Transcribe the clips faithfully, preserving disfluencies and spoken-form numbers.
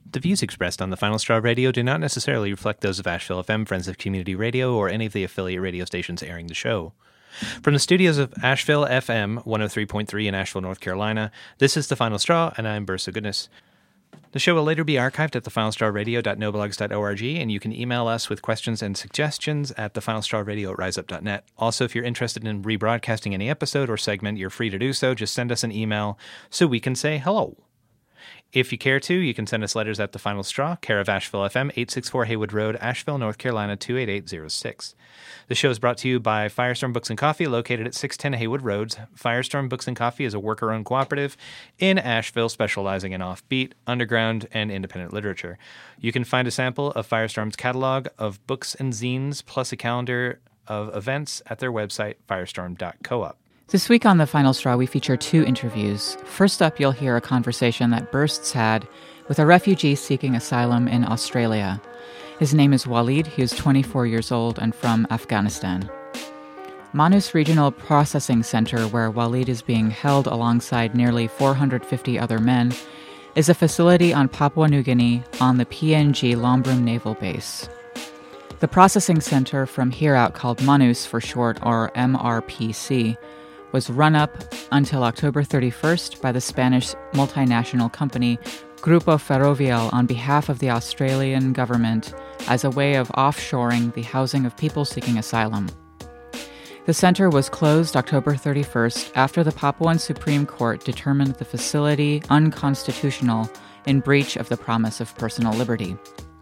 The views expressed on the Final Straw Radio do not necessarily reflect those of Asheville F M, Friends of Community Radio, or any of the affiliate radio stations airing the show. From the studios of Asheville F M one oh three point three in Asheville, North Carolina, this is The Final Straw, and I'm Bursa Goodness. The show will later be archived at the final straw radio dot noblogs dot org, and you can email us with questions and suggestions at the final straw radio at riseup dot net. Also, if you're interested in rebroadcasting any episode or segment, you're free to do so. Just send us an email so we can say hello. If you care to, you can send us letters at The Final Straw, care of Asheville F M, eight sixty-four Haywood Road, Asheville, North Carolina, two eight eight zero six. The show is brought to you by Firestorm Books and Coffee, located at six ten Haywood Road. Firestorm Books and Coffee is a worker-owned cooperative in Asheville specializing in offbeat, underground, and independent literature. You can find a sample of Firestorm's catalog of books and zines, plus a calendar of events at their website, firestorm dot coop. This week on The Final Straw, we feature two interviews. First up, you'll hear a conversation that Bursts had with a refugee seeking asylum in Australia. His name is Walid. He is twenty-four years old and from Afghanistan. Manus Regional Processing Center, where Walid is being held alongside nearly four hundred fifty other men, is a facility on Papua New Guinea on the P N G Lombrum Naval Base. The processing center from here out, called Manus for short, or M R P C, was run up until October thirty-first by the Spanish multinational company Grupo Ferrovial on behalf of the Australian government as a way of offshoring the housing of people seeking asylum. The center was closed October thirty-first after the Papuan Supreme Court determined the facility unconstitutional in breach of the promise of personal liberty.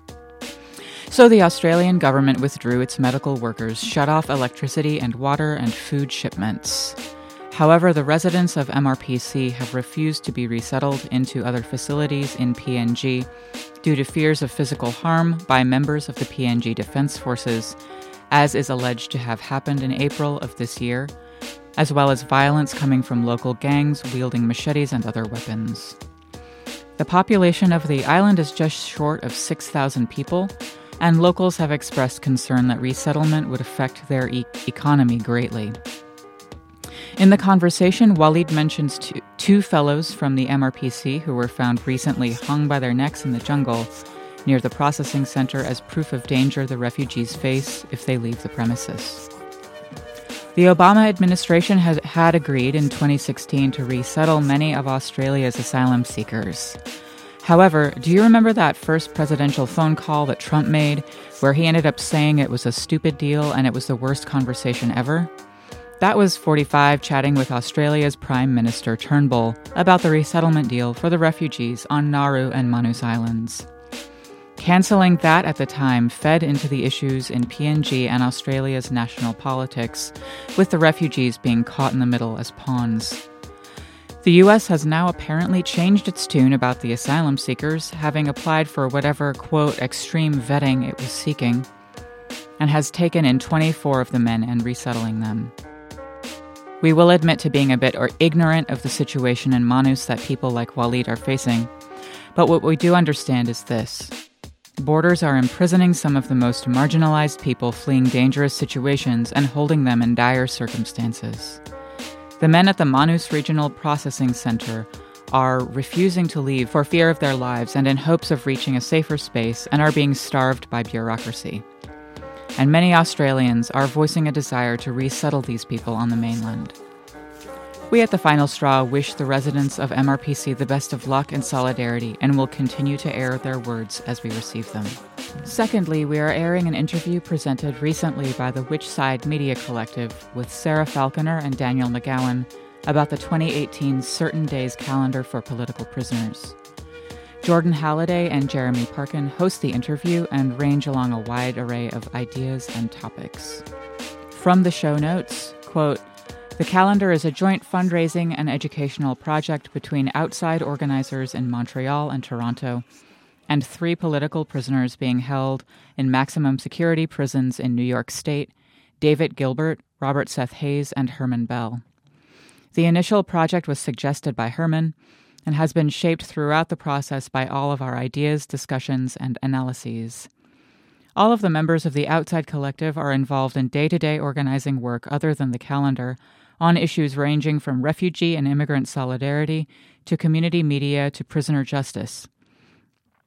So the Australian government withdrew its medical workers, shut off electricity and water and food shipments. However, the residents of M R P C have refused to be resettled into other facilities in P N G due to fears of physical harm by members of the P N G Defence Forces, as is alleged to have happened in April of this year, as well as violence coming from local gangs wielding machetes and other weapons. The population of the island is just short of six thousand people, and locals have expressed concern that resettlement would affect their e- economy greatly. In the conversation, Walid mentions two, two fellows from the M R P C who were found recently hung by their necks in the jungle near the processing center as proof of danger the refugees face if they leave the premises. The Obama administration has, had agreed in twenty sixteen to resettle many of Australia's asylum seekers. However, do you remember that first presidential phone call that Trump made where he ended up saying it was a stupid deal and it was the worst conversation ever? That was forty-five chatting with Australia's Prime Minister Turnbull about the resettlement deal for the refugees on Nauru and Manus Islands. Cancelling that at the time fed into the issues in P N G and Australia's national politics, with the refugees being caught in the middle as pawns. The U S has now apparently changed its tune about the asylum seekers, having applied for whatever, quote, extreme vetting it was seeking, and has taken in twenty-four of the men and resettling them. We will admit to being a bit or ignorant of the situation in Manus that people like Walid are facing, but what we do understand is this. Borders are imprisoning some of the most marginalized people fleeing dangerous situations and holding them in dire circumstances. The men at the Manus Regional Processing Center are refusing to leave for fear of their lives and in hopes of reaching a safer space and are being starved by bureaucracy. And many Australians are voicing a desire to resettle these people on the mainland. We at The Final Straw wish the residents of M R P C the best of luck and solidarity and will continue to air their words as we receive them. Secondly, we are airing an interview presented recently by the Witchside Media Collective with Sarah Falconer and Daniel McGowan about the twenty eighteen Certain Days calendar for political prisoners. Jordan Halliday and Jeremy Parkin host the interview and range along a wide array of ideas and topics. From the show notes, quote, "The calendar is a joint fundraising and educational project between outside organizers in Montreal and Toronto, and three political prisoners being held in maximum security prisons in New York State, David Gilbert, Robert Seth Hayes, and Herman Bell. The initial project was suggested by Herman, and has been shaped throughout the process by all of our ideas, discussions, and analyses. All of the members of the Outside Collective are involved in day-to-day organizing work other than the calendar, on issues ranging from refugee and immigrant solidarity to community media to prisoner justice.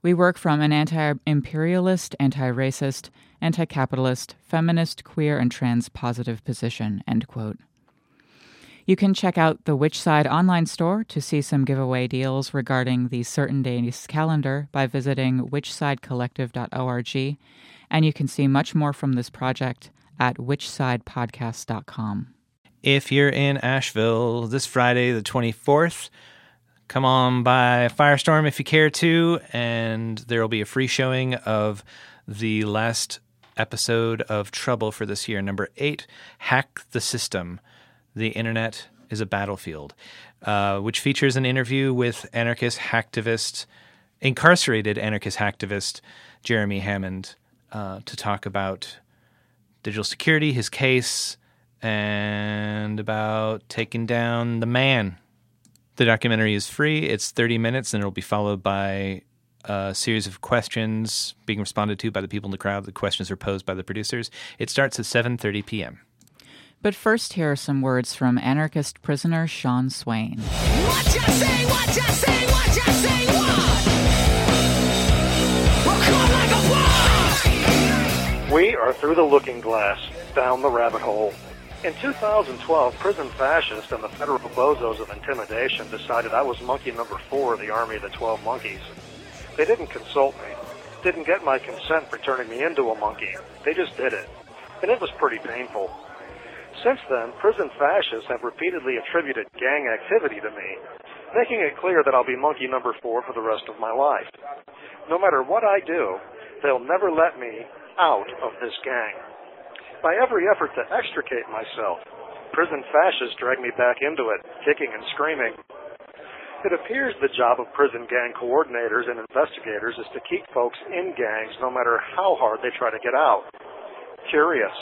We work from an anti-imperialist, anti-racist, anti-capitalist, feminist, queer, and trans-positive position, end quote. You can check out the Which Side online store to see some giveaway deals regarding the Certain Days calendar by visiting which side collective dot org, and you can see much more from this project at which side podcast dot com. If you're in Asheville this Friday, the twenty-fourth, come on by Firestorm if you care to, and there will be a free showing of the last episode of Trouble for this year, number eight, Hack the System. The Internet is a Battlefield, uh, which features an interview with anarchist hacktivist, incarcerated anarchist hacktivist Jeremy Hammond uh, to talk about digital security, his case, and about taking down the man. The documentary is free. It's thirty minutes, and it'll be followed by a series of questions being responded to by the people in the crowd. The questions are posed by the producers. It starts at seven thirty p.m. But first, here are some words from anarchist prisoner Sean Swain. What you say, what you say, what you say, what? We're caught like a wall. We are through the looking glass, down the rabbit hole. In two thousand twelve, prison fascists and the federal bozos of intimidation decided I was monkey number four of the Army of the Twelve Monkeys. They didn't consult me, didn't get my consent for turning me into a monkey. They just did it. And it was pretty painful. Since then, prison fascists have repeatedly attributed gang activity to me, making it clear that I'll be monkey number four for the rest of my life. No matter what I do, they'll never let me out of this gang. By every effort to extricate myself, prison fascists drag me back into it, kicking and screaming. It appears the job of prison gang coordinators and investigators is to keep folks in gangs no matter how hard they try to get out. Curious.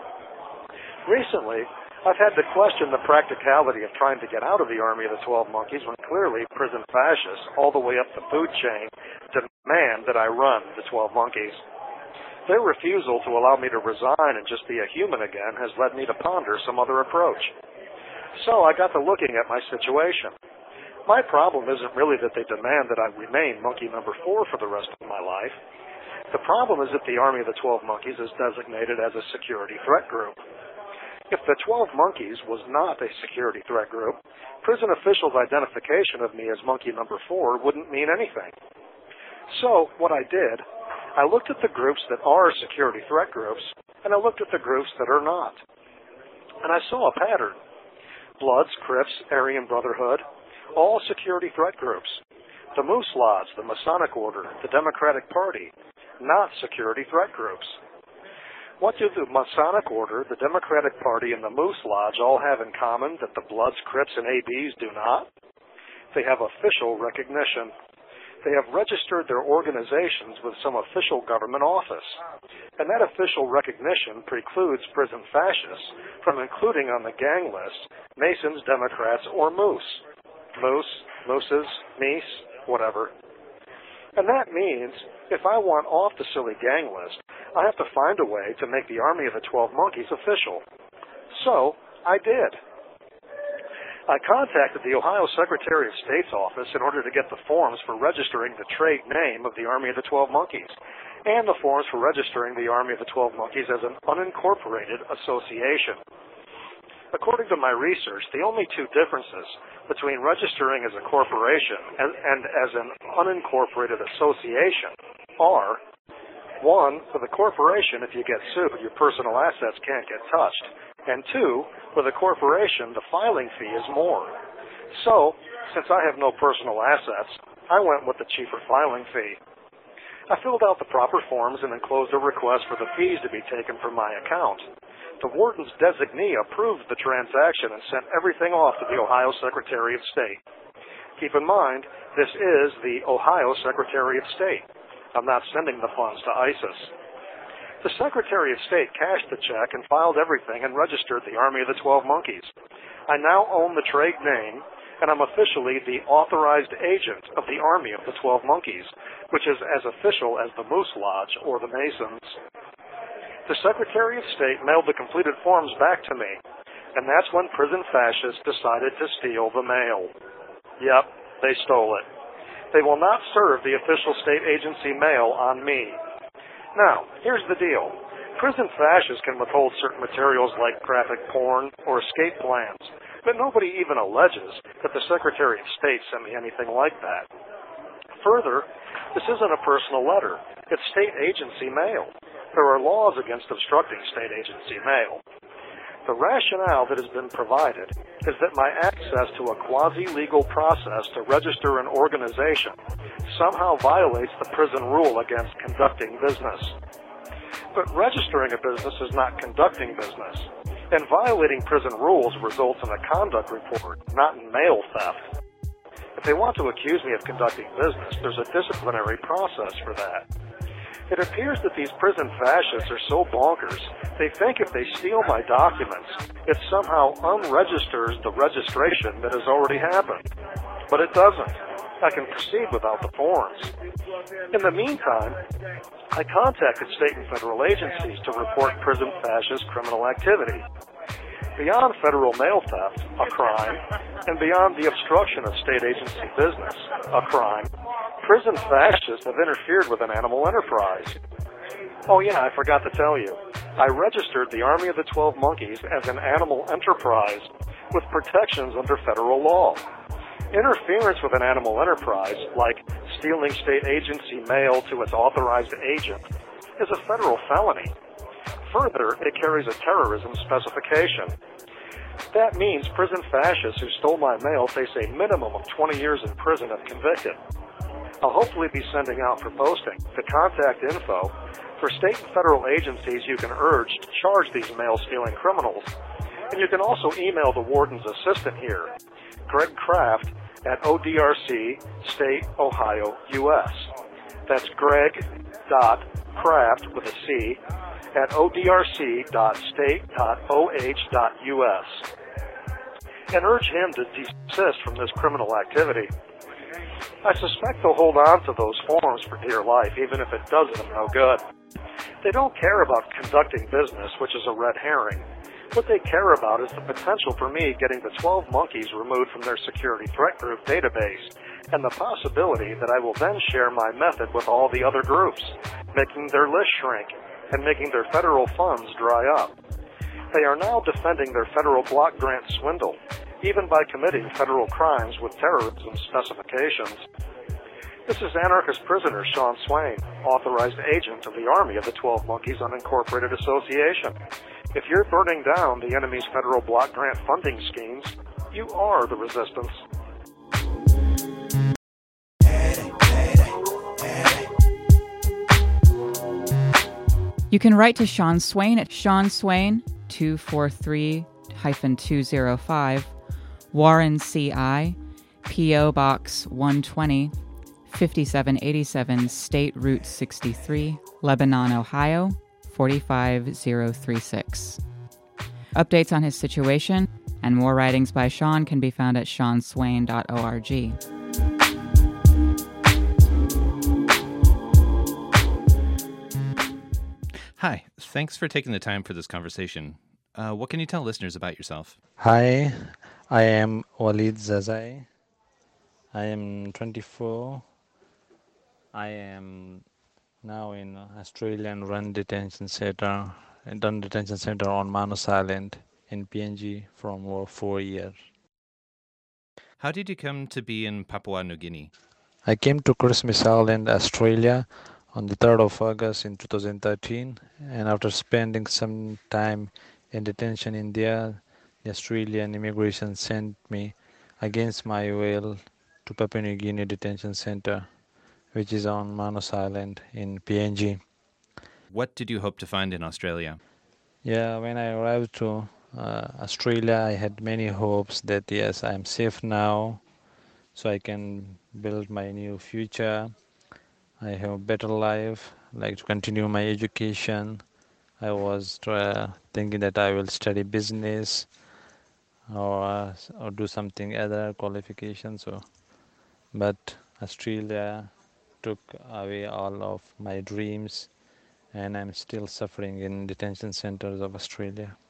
Recently, I've had to question the practicality of trying to get out of the Army of the Twelve Monkeys when clearly prison fascists, all the way up the food chain, demand that I run the Twelve Monkeys. Their refusal to allow me to resign and just be a human again has led me to ponder some other approach. So I got to looking at my situation. My problem isn't really that they demand that I remain monkey number four for the rest of my life. The problem is that the Army of the Twelve Monkeys is designated as a security threat group. If the Twelve Monkeys was not a security threat group, prison officials' identification of me as monkey number four wouldn't mean anything. So, what I did, I looked at the groups that are security threat groups, and I looked at the groups that are not. And I saw a pattern. Bloods, Crips, Aryan Brotherhood, all security threat groups. The Moose Lodge, the Masonic Order, the Democratic Party, not security threat groups. What do the Masonic Order, the Democratic Party, and the Moose Lodge all have in common that the Bloods, Crips, and A Bs do not? They have official recognition. They have registered their organizations with some official government office. And that official recognition precludes prison fascists from including on the gang list Masons, Democrats, or Moose. Moose, Mooses, Meese, whatever. And that means if I want off the silly gang list, I have to find a way to make the Army of the Twelve Monkeys official. So, I did. I contacted the Ohio Secretary of State's office in order to get the forms for registering the trade name of the Army of the Twelve Monkeys, and the forms for registering the Army of the Twelve Monkeys as an unincorporated association. According to my research, the only two differences between registering as a corporation and, and as an unincorporated association are: one, for the corporation, if you get sued, your personal assets can't get touched. And two, for the corporation, the filing fee is more. So, since I have no personal assets, I went with the cheaper filing fee. I filled out the proper forms and enclosed a request for the fees to be taken from my account. The warden's designee approved the transaction and sent everything off to the Ohio Secretary of State. Keep in mind, this is the Ohio Secretary of State. I'm not sending the funds to ISIS. The Secretary of State cashed the check and filed everything and registered the Army of the Twelve Monkeys. I now own the trade name, and I'm officially the authorized agent of the Army of the Twelve Monkeys, which is as official as the Moose Lodge or the Masons. The Secretary of State mailed the completed forms back to me, and that's when prison fascists decided to steal the mail. Yep, they stole it. They will not serve the official state agency mail on me. Now, here's the deal. Prison fascists can withhold certain materials like graphic porn or escape plans, but nobody even alleges that the Secretary of State sent me anything like that. Further, this isn't a personal letter. It's state agency mail. There are laws against obstructing state agency mail. The rationale that has been provided is that my access to a quasi-legal process to register an organization somehow violates the prison rule against conducting business. But registering a business is not conducting business, and violating prison rules results in a conduct report, not in mail theft. If they want to accuse me of conducting business, there's a disciplinary process for that. It appears that these prison fascists are so bonkers, they think if they steal my documents, it somehow unregisters the registration that has already happened. But it doesn't. I can proceed without the forms. In the meantime, I contacted state and federal agencies to report prison fascist criminal activity. Beyond federal mail theft, a crime, and beyond the obstruction of state agency business, a crime, prison fascists have interfered with an animal enterprise. Oh yeah, I forgot to tell you. I registered the Army of the Twelve Monkeys as an animal enterprise with protections under federal law. Interference with an animal enterprise, like stealing state agency mail to its authorized agent, is a federal felony. Further, it carries a terrorism specification. That means prison fascists who stole my mail face a minimum of twenty years in prison if convicted. I'll hopefully be sending out for posting the contact info for state and federal agencies you can urge to charge these mail-stealing criminals. And you can also email the warden's assistant here, Greg Kraft, at O D R C, State, Ohio, U S That's Greg dot Kraft with a C at O D R C dot state dot O H dot U S and urge him to desist from this criminal activity. I suspect they'll hold on to those forms for dear life, even if it does them no good. They don't care about conducting business, which is a red herring. What they care about is the potential for me getting the twelve monkeys removed from their security threat group database, and the possibility that I will then share my method with all the other groups, making their list shrink and making their federal funds dry up. They are now defending their federal block grant swindle, even by committing federal crimes with terrorism specifications. This is anarchist prisoner Sean Swain, authorized agent of the Army of the Twelve Monkeys Unincorporated Association. If you're burning down the enemy's federal block grant funding schemes, you are the resistance. You can write to Sean Swain at Sean Swain, two four three two oh five, Warren C I, P O Box one twenty, fifty-seven eighty-seven State Route sixty-three, Lebanon, Ohio, four five zero three six. Updates on his situation and more writings by Sean can be found at sean swain dot org. Hi, thanks for taking the time for this conversation. Uh, what can you tell listeners about yourself? Hi, I am Walid Zazai. I am twenty-four. I am now in Australian Run Detention Center, Run Detention Center on Manus Island in P N G from over four years. How did you come to be in Papua New Guinea? I came to Christmas Island, Australia on the third of August in two thousand thirteen, and after spending some time in detention in there, the Australian immigration sent me against my will to Papua New Guinea Detention Center, which is on Manus Island in P N G. What did you hope to find in Australia? Yeah, when I arrived to uh, Australia, I had many hopes that yes, I'm safe now, so I can build my new future. I have a better life, like to continue my education. I was uh, thinking that I will study business or uh, or do something other qualification. So, but Australia took away all of my dreams, and I'm still suffering in detention centers of Australia.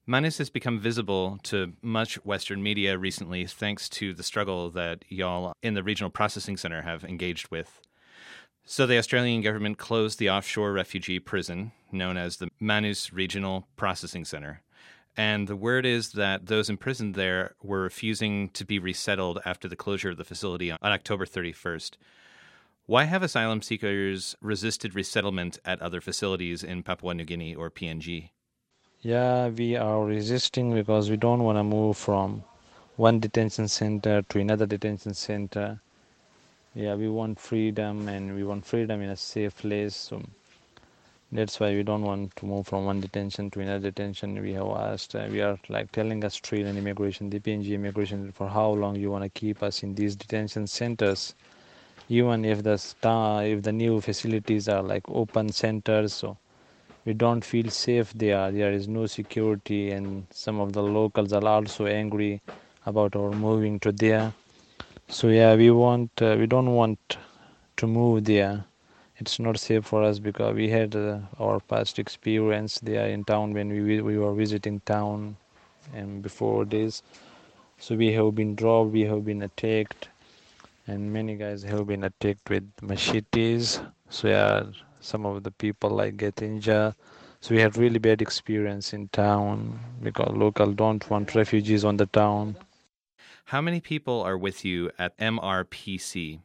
Manus has become visible to much Western media recently thanks to the struggle that y'all in the Regional Processing Center have engaged with. So the Australian government closed the offshore refugee prison, known as the Manus Regional Processing Center. And the word is that those imprisoned there were refusing to be resettled after the closure of the facility on October thirty-first. Why have asylum seekers resisted resettlement at other facilities in Papua New Guinea or P N G? Yeah, we are resisting because we don't want to move from one detention center to another detention center. Yeah, we want freedom, and we want freedom in a safe place. So that's why we don't want to move from one detention to another detention. We have asked, uh, we are like telling Australian immigration, the P N G immigration, for how long you want to keep us in these detention centers, even if the star, if the new facilities are like open centers. So we don't feel safe there. There is no security, and some of the locals are also angry about our moving to there. So yeah, we want, uh, we don't want to move there. It's not safe for us because we had uh, our past experience there in town when we we were visiting town, and before this. So we have been robbed, we have been attacked, and many guys have been attacked with machetes. So yeah, some of the people like get injured. So we had really bad experience in town because local don't want refugees on the town. How many people are with you at M R P C?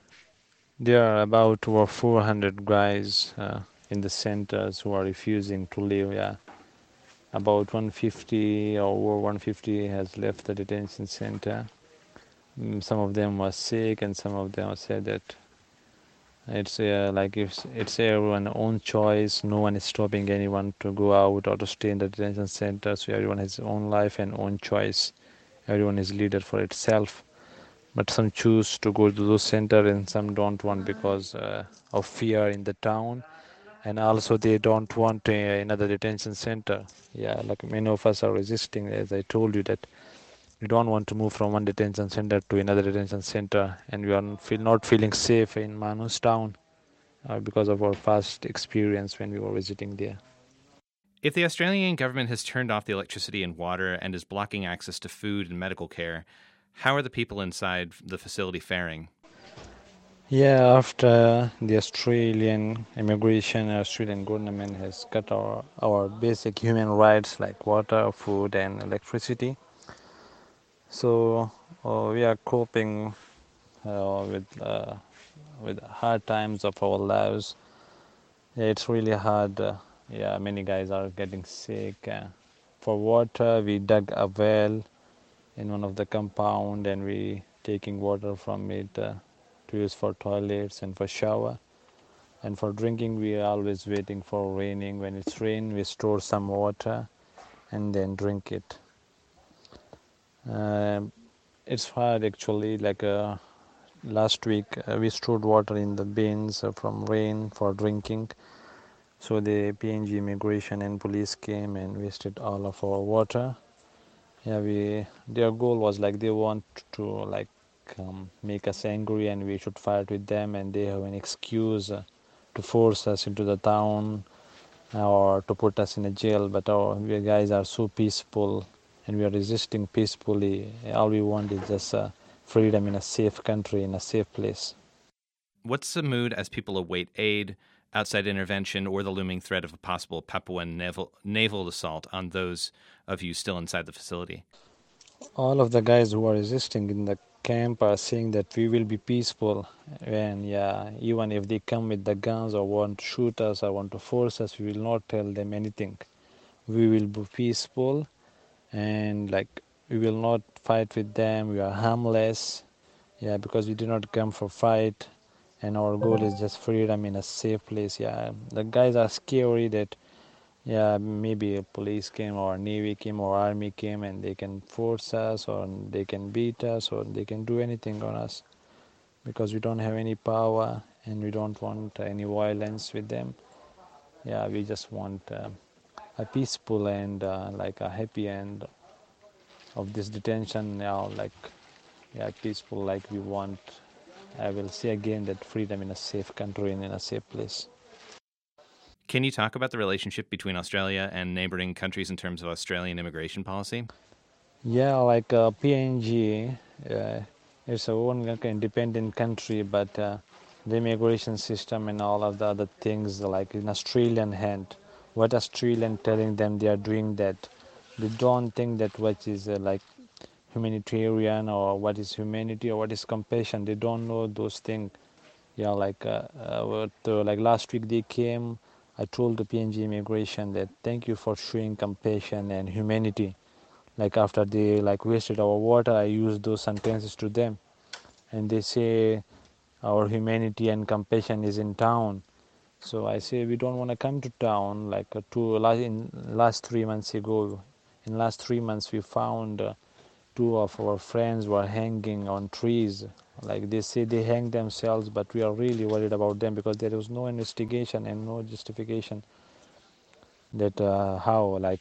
There are about over four hundred guys uh, in the centers who are refusing to leave. Yeah, about one hundred fifty or over one hundred fifty has left the detention center. Mm, Some of them were sick, and some of them said that it's uh, like if it's everyone's own choice. No one is stopping anyone to go out or to stay in the detention center. So everyone has his own life and own choice. Everyone is leader for itself. But some choose to go to those center, and some don't want because uh, of fear in the town, and also they don't want uh, another detention center. Yeah, like many of us are resisting, as I told you, that we don't want to move from one detention center to another detention center, and we are not feel not feeling safe in Manus town uh, because of our past experience when we were visiting there. If the Australian government has turned off the electricity and water and is blocking access to food and medical care, how are the people inside the facility faring? Yeah, after the Australian immigration, Australian government has cut our, our basic human rights like water, food, and electricity. So uh, we are coping uh, with uh, with hard times of our lives. Yeah, it's really hard. Uh, yeah, many guys are getting sick. Uh, for water, we dug a well in one of the compound, and we taking water from it uh, to use for toilets and for shower. And for drinking, we are always waiting for raining. When it's rain, we store some water and then drink it. Um it's hard actually. Like uh, last week, uh, we stored water in the bins uh, from rain for drinking. So the P N G immigration and police came and wasted all of our water. Yeah, we their goal was like they want to like um, make us angry, and we should fight with them, and they have an excuse uh, to force us into the town or to put us in a jail. But our we guys are so peaceful, and we are resisting peacefully. All we want is just uh, freedom in a safe country, in a safe place. What's the mood as people await aid, outside intervention, or the looming threat of a possible Papuan naval, naval assault on those of you still inside the facility? All of the guys who are resisting in the camp are saying that we will be peaceful, and yeah, even if they come with the guns or want to shoot us or want to force us, we will not tell them anything. We will be peaceful, and like we will not fight with them. We are harmless, yeah, because we did not come for fight, and our goal is just freedom in a safe place. Yeah, the guys are scary that yeah, maybe a police came or navy came or army came, and they can force us or they can beat us or they can do anything on us, because we don't have any power and we don't want any violence with them. Yeah, we just want uh, a peaceful and uh, like a happy end of this detention now, like yeah, peaceful, like we want. I will say again that freedom in a safe country and in a safe place. Can you talk about the relationship between Australia and neighboring countries in terms of Australian immigration policy? Yeah, like uh, P N G, uh, it's a own like, independent country, but uh, the immigration system and all of the other things like in Australian hand. What Australian telling them they are doing that. They don't think that what is uh, like humanitarian or what is humanity or what is compassion. They don't know those things. Yeah, like uh, uh, what, uh, like last week they came. I told the P N G immigration that thank you for showing compassion and humanity. Like after they like wasted our water, I used those sentences to them, and they say our humanity and compassion is in town. So I say we don't want to come to town. Like uh, two last in last three months ago, in last three months we found uh, two of our friends were hanging on trees. Like they say they hang themselves, but we are really worried about them because there was no investigation and no justification that uh, how like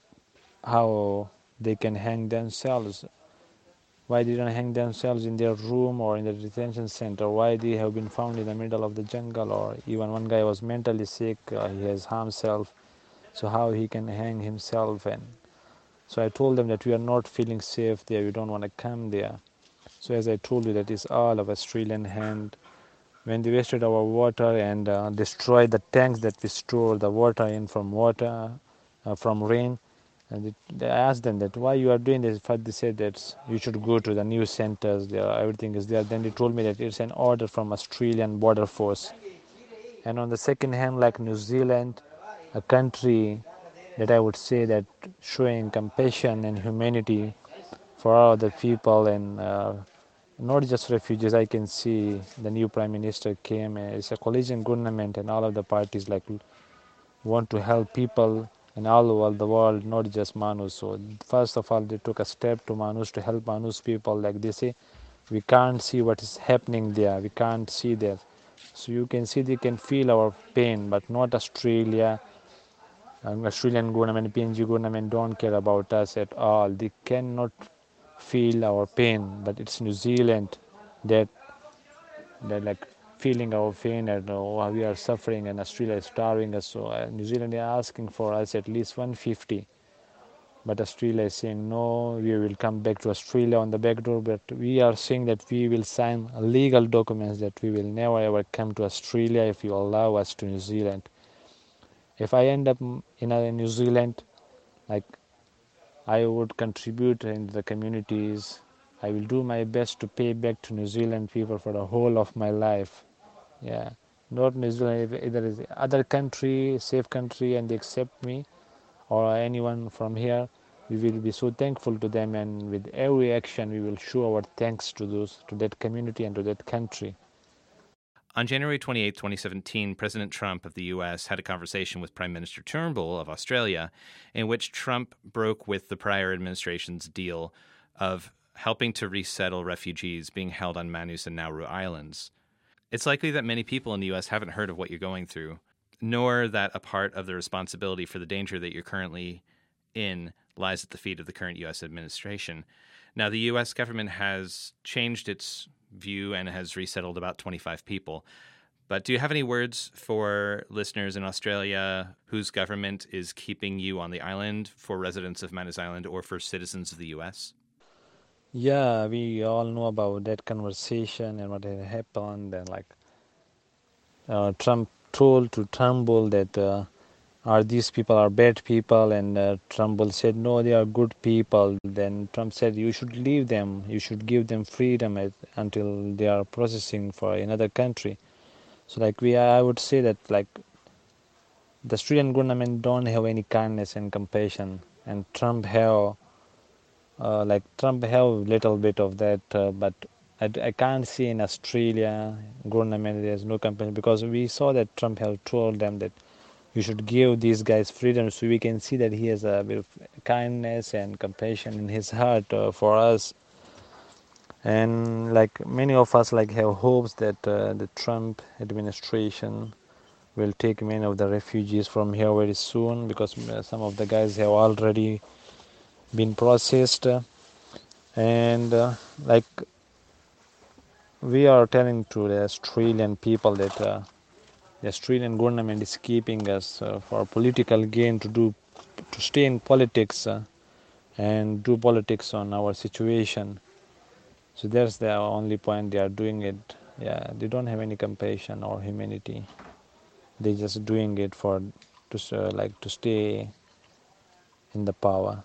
how they can hang themselves. Why they didn't hang themselves in their room or in the detention center? Why they have been found in the middle of the jungle? Or even one guy was mentally sick, uh, he has harmed himself, so how he can hang himself? And so I told them that we are not feeling safe there, we don't want to come there. So as I told you, that is all of Australian hand. When they wasted our water and uh, destroyed the tanks that we store the water in from water, uh, from rain, and it, they asked them that why you are doing this. First they said that you should go to the news centers, there everything is there. Then they told me that it's an order from Australian border force. And on the second hand, like New Zealand, a country that I would say that showing compassion and humanity for all the people, and uh, not just refugees. I can see the new prime minister came. It's a coalition government, and all of the parties like want to help people in all over the world, not just Manus. So first of all, they took a step to Manus to help Manus people. Like they say, we can't see what is happening there. We can't see that. So you can see they can feel our pain, but not Australia. Um, Australian government, P N G government don't care about us at all. They cannot feel our pain, but it's New Zealand that that like feeling our pain, and oh, we are suffering, and Australia is starving us. So uh, New Zealand is asking for us at least one hundred fifty, but Australia is saying no, we will come back to Australia on the back door. But we are saying that we will sign legal documents that we will never ever come to Australia if you allow us to New Zealand. If I end up in a New Zealand, like I would contribute in the communities. I will do my best to pay back to New Zealand people for the whole of my life. Yeah, not New Zealand, if either is other country, safe country, and they accept me or anyone from here. We will be so thankful to them, and with every action, we will show our thanks to those, to that community and to that country. On January twenty-eighth, twenty seventeen, President Trump of the U S had a conversation with Prime Minister Turnbull of Australia, in which Trump broke with the prior administration's deal of helping to resettle refugees being held on Manus and Nauru Islands. It's likely that many people in the U S haven't heard of what you're going through, nor that a part of the responsibility for the danger that you're currently in lies at the feet of the current U S administration. Now, the U S government has changed its view and has resettled about twenty-five people. But do you have any words for listeners in Australia whose government is keeping you on the island, for residents of Manus Island, or for citizens of the U S? Yeah, we all know about that conversation and what had happened, and like uh, Trump told to Turnbull that uh, are these people are bad people, and uh, Turnbull said no, they are good people. Then Trump said you should leave them, you should give them freedom at, until they are processing for another country. So like we, I would say that like the Australian government don't have any kindness and compassion, and Trump have uh, like Trump have little bit of that, uh, but I, I can't see in Australia government there's no compassion, because we saw that Trump have told them that you should give these guys freedom. So we can see that he has a bit of kindness and compassion in his heart uh, for us. And like many of us like have hopes that uh, the Trump administration will take many of the refugees from here very soon, because uh, some of the guys have already been processed. Uh, and uh, like we are telling to the Australian people that uh, the Australian government is keeping us uh, for political gain to do to stay in politics uh, and do politics on our situation. So that's the only point they are doing it. Yeah, they don't have any compassion or humanity. They just doing it for to uh, like to stay in the power.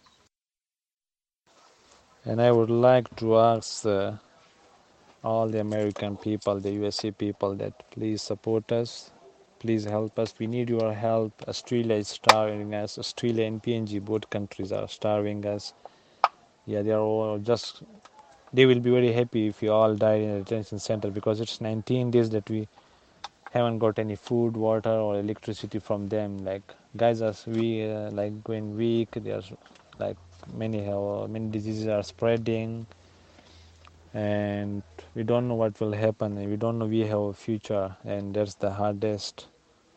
And I would like to ask uh, all the American people, the U S A people, that please support us. Please help us. We need your help. Australia is starving us. Australia and P N G, both countries are starving us. Yeah, they are all just, they will be very happy if we all died in a detention center, because it's nineteen days that we haven't got any food, water, or electricity from them. Like guys are we uh, like going weak. There's like many have, many diseases are spreading, and we don't know what will happen. We don't know we have a future, and that's the hardest.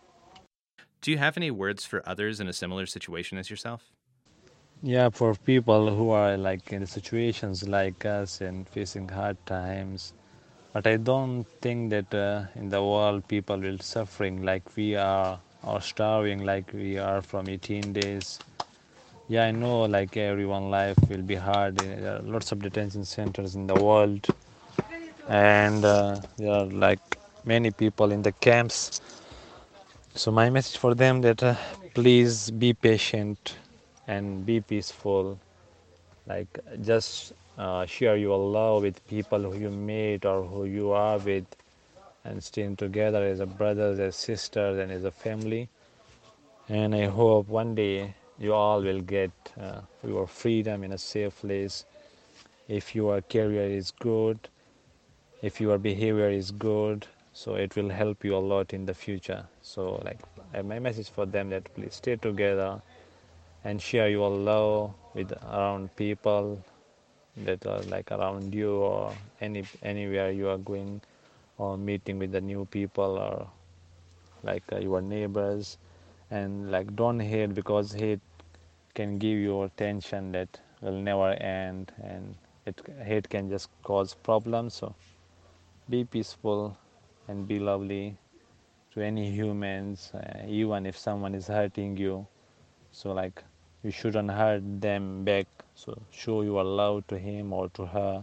Do you have any words for others in a similar situation as yourself? Yeah, for people who are like in situations like us and facing hard times, but I don't think that uh, in the world people will suffering like we are, or starving like we are from eighteen days. Yeah, I know like everyone life will be hard. There are lots of detention centers in the world, and uh, there are like many people in the camps. So my message for them that uh, please be patient and be peaceful. Like just uh, share your love with people who you meet or who you are with, and staying together as a brothers, as sisters, and as a family. And I hope one day you all will get uh, your freedom in a safe place. If your career is good, if your behavior is good, so it will help you a lot in the future. So like my message for them that please stay together and share your love with around people that are like around you, or any anywhere you are going, or meeting with the new people, or like uh, your neighbors. And like don't hate, because hate can give you attention that will never end, and it hate can just cause problems. So be peaceful and be lovely to any humans, uh, even if someone is hurting you. So like you shouldn't hurt them back. So show your love to him or to her,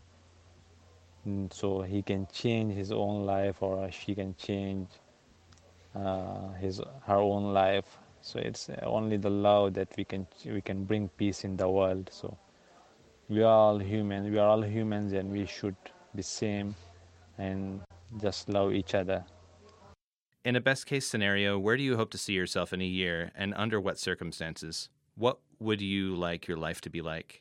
so he can change his own life, or she can change uh, his her own life. So it's only the love that we can we can bring peace in the world. So we are all human. We are all humans, and we should be same and just love each other. In a best case scenario, where do you hope to see yourself in a year, and under what circumstances? What would you like your life to be like?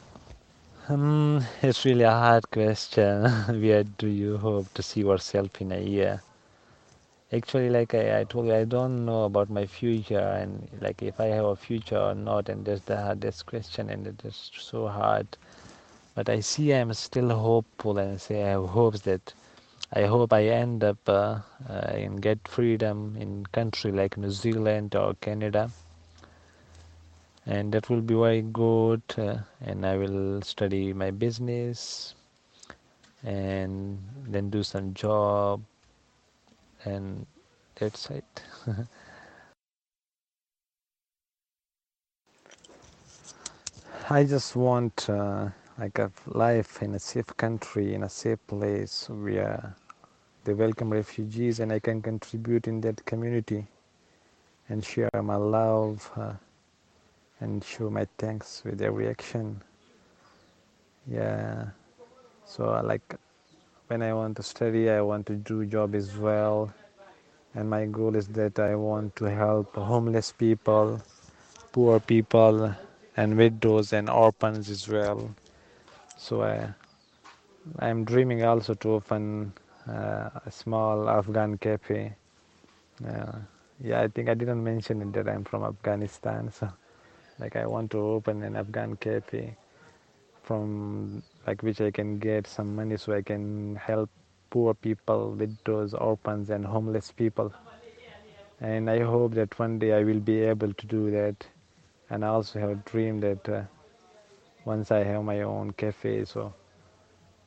Um, it's really a hard question. Where do you hope to see yourself in a year? Actually, like I, I told you, I don't know about my future, and like if I have a future or not, and that's the hardest question, and it is so hard. But I see I'm still hopeful, and say I have hopes that I hope I end up uh, uh, and get freedom in country like New Zealand or Canada, and that will be very good. Uh, and I will study my business, and then do some job, and that's it. I just want uh, like a life in a safe country, in a safe place where they welcome refugees, and I can contribute in that community and share my love uh, and show my thanks with every action. Yeah. So uh, like when I want to study, I want to do job as well, and my goal is that I want to help homeless people, poor people, and widows and orphans as well. So I, I'm dreaming also to open uh, a small Afghan cafe. Uh, yeah, I think I didn't mention it that I'm from Afghanistan. So, like, I want to open an Afghan cafe from like which I can get some money so I can help poor people, widows, orphans, and homeless people. And I hope that one day I will be able to do that. And I also have a dream that uh, once I have my own cafe, so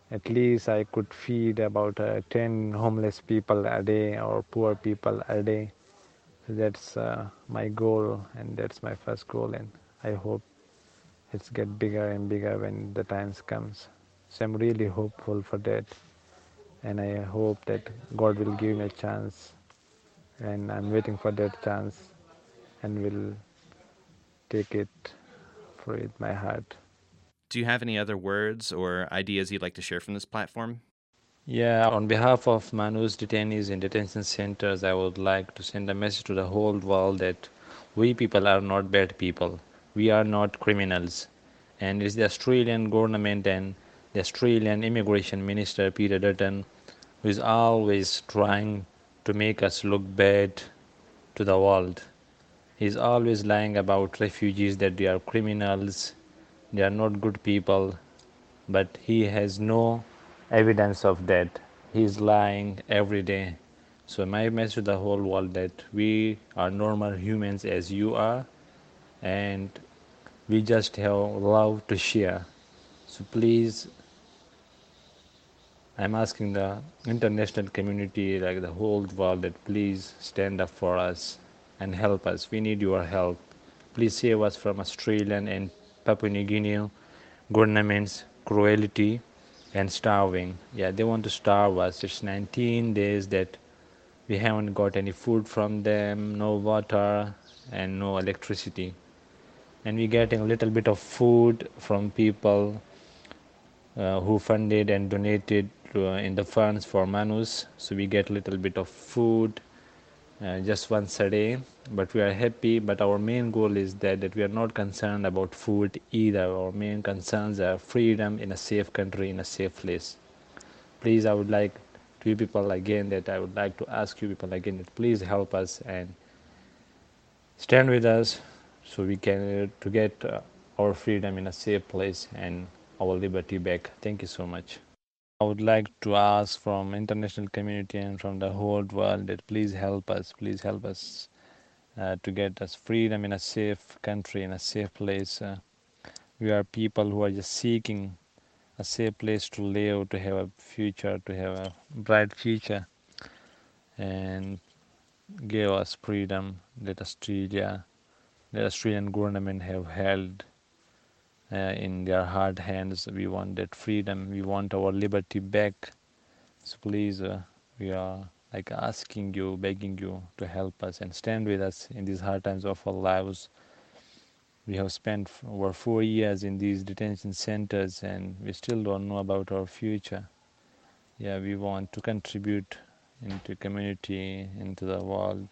at least I could feed about uh, ten homeless people a day or poor people a day. So that's uh, my goal, and that's my first goal, and I hope it's get bigger and bigger when the times comes. So I'm really hopeful for that, and I hope that God will give me a chance, and I'm waiting for that chance, and will take it with my heart. Do you have any other words or ideas you'd like to share from this platform? Yeah, on behalf of Manus detainees in detention centers, I would like to send a message to the whole world that we people are not bad people. We are not criminals. And it's the Australian government and the Australian Immigration Minister, Peter Dutton, who is always trying to make us look bad to the world. He's always lying about refugees, that they are criminals, they are not good people, but he has no evidence of that. He is lying every day. So my message to the whole world that we are normal humans as you are, and we just have love to share. So please, I'm asking the international community, like the whole world, that please stand up for us and help us. We need your help. Please save us from Australian and Papua New Guinea government's cruelty and starving. Yeah, they want to starve us. It's nineteen days that we haven't got any food from them, no water and no electricity. And we're getting a little bit of food from people uh, who funded and donated to, uh, in the funds for Manus. So we get a little bit of food uh, just once a day. But we are happy. But our main goal is that, that we are not concerned about food either. Our main concerns are freedom in a safe country, in a safe place. Please, I would like to you people again that I would like to ask you people again that please help us and stand with us so we can uh, to get uh, our freedom in a safe place and our liberty back. Thank you so much. I would like to ask from international community and from the whole world that please help us, please help us uh, to get us freedom in a safe country, in a safe place. Uh, we are people who are just seeking a safe place to live, to have a future, to have a bright future, and give us freedom that Australia, the Australian government have held uh, in their hard hands. We want that freedom. We want our liberty back. So please, uh, we are like asking you, begging you to help us and stand with us in these hard times of our lives. We have spent over four years in these detention centers and we still don't know about our future. Yeah, we want to contribute into community, into the world.